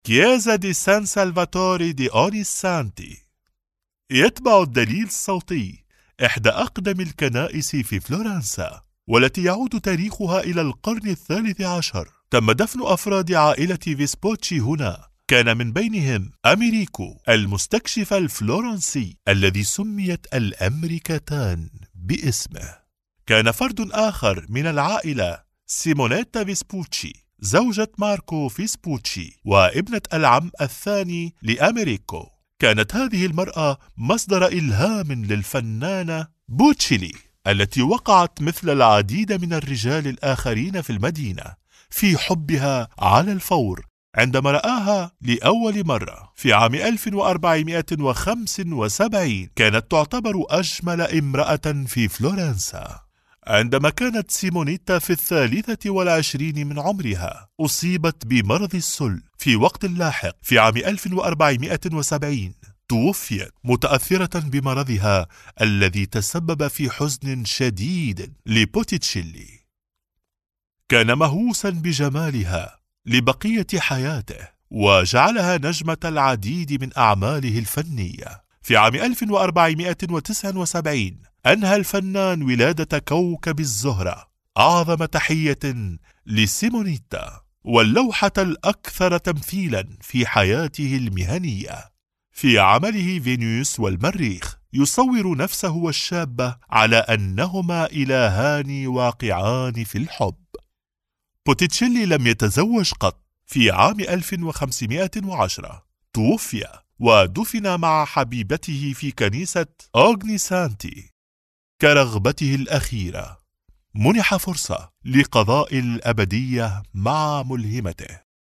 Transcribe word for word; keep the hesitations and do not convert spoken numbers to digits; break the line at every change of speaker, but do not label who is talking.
كيازا دي سان سالفاتوري دي أونيسانتي. يتبع الدليل الصوتي إحدى أقدم الكنائس في فلورنسا، والتي يعود تاريخها إلى القرن الثالث عشر. تم دفن أفراد عائلة فيسبوتشي هنا، كان من بينهم أميريكو المستكشف الفلورنسي الذي سميت الأمريكتان باسمه. كان فرد آخر من العائلة سيمونيتا فيسبوتشي زوجة ماركو فيسبوتشي وابنة العم الثاني لأميريكو. كانت هذه المرأة مصدر إلهام للفنانة بوتشيلي، التي وقعت مثل العديد من الرجال الآخرين في المدينة في حبها على الفور عندما رآها لأول مرة في عام ألف وأربعمائة وخمسة وسبعين. كانت تعتبر أجمل امرأة في فلورنسا. عندما كانت سيمونيتا في الثالثة والعشرين من عمرها أصيبت بمرض السل. في وقت لاحق في عام ألف وأربعمائة وسبعين توفيت متأثرة بمرضها الذي تسبب في حزن شديد لبوتيتشيلي. كان مهووسا بجمالها لبقية حياته، وجعلها نجمة العديد من أعماله الفنية. في عام ألف وأربعمائة وتسعة وسبعين أنهى الفنان ولادة كوكب الزهرة. أعظم تحية لسيمونيتا، واللوحة الأكثر تمثيلا في حياته المهنية. في عمله فينوس والمريخ يصور نفسه والشابة على أنهما إلهان واقعان في الحب. بوتيتشيلي لم يتزوج قط. في عام ألف وخمسمائة وعشرة توفي ودفن مع حبيبته في كنيسة أوغنيسانتي. كرغبته الأخيرة منح فرصة لقضاء الأبدية مع ملهمته.